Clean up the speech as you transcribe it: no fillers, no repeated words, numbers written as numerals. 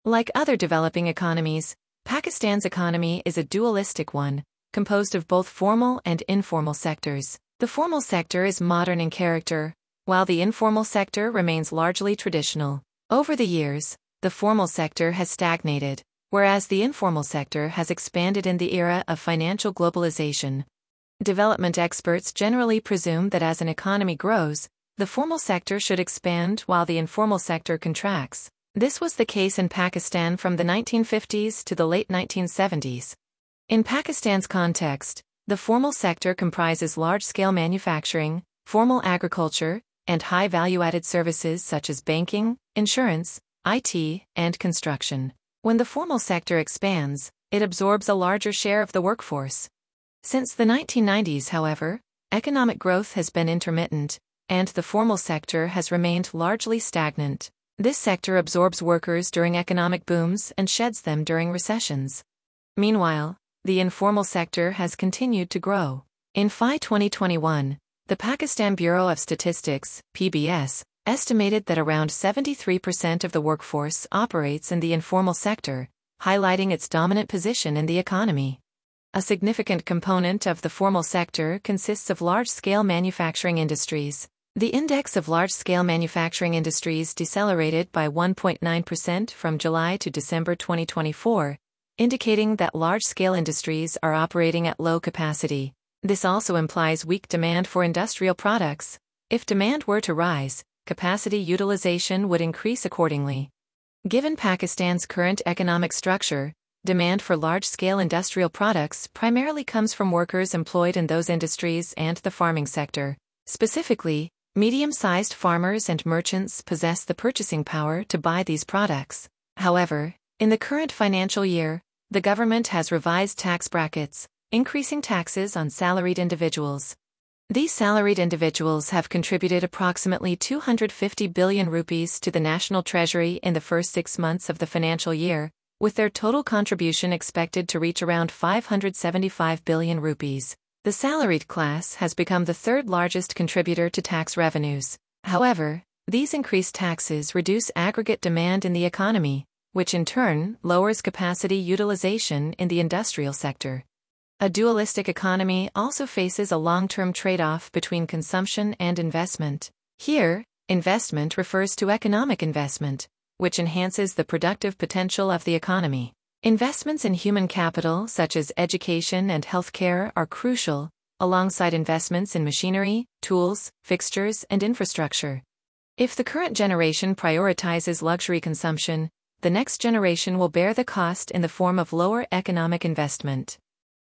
Like other developing economies, Pakistan's economy is a dualistic one, composed of both formal and informal sectors. The formal sector is modern in character, while the informal sector remains largely traditional. Over the years, the formal sector has stagnated, whereas the informal sector has expanded in the era of financial globalization. Development experts generally presume that as an economy grows, the formal sector should expand while the informal sector contracts. This was the case in Pakistan from the 1950s to the late 1970s. In Pakistan's context, the formal sector comprises large-scale manufacturing, formal agriculture, and high value-added services such as banking, insurance, IT, and construction. When the formal sector expands, it absorbs a larger share of the workforce. Since the 1990s, however, economic growth has been intermittent, and the formal sector has remained largely stagnant. This sector absorbs workers during economic booms and sheds them during recessions. Meanwhile, the informal sector has continued to grow. In FY 2021, the Pakistan Bureau of Statistics, PBS, estimated that around 73% of the workforce operates in the informal sector, highlighting its dominant position in the economy. A significant component of the formal sector consists of large-scale manufacturing industries. The index of large-scale manufacturing industries decelerated by 1.9% from July to December 2024, indicating that large-scale industries are operating at low capacity. This also implies weak demand for industrial products. If demand were to rise, capacity utilization would increase accordingly. Given Pakistan's current economic structure, demand for large-scale industrial products primarily comes from workers employed in those industries and the farming sector. Specifically, medium-sized farmers and merchants possess the purchasing power to buy these products. However, in the current financial year, the government has revised tax brackets, increasing taxes on salaried individuals. These salaried individuals have contributed approximately 250 billion rupees to the national treasury in the first 6 months of the financial year, with their total contribution expected to reach around 575 billion rupees. The salaried class has become the third largest contributor to tax revenues. However, these increased taxes reduce aggregate demand in the economy, which in turn lowers capacity utilization in the industrial sector. A dualistic economy also faces a long-term trade-off between consumption and investment. Here, investment refers to economic investment, which enhances the productive potential of the economy. Investments in human capital such as education and healthcare are crucial, alongside investments in machinery, tools, fixtures, and infrastructure. If the current generation prioritizes luxury consumption, the next generation will bear the cost in the form of lower economic investment.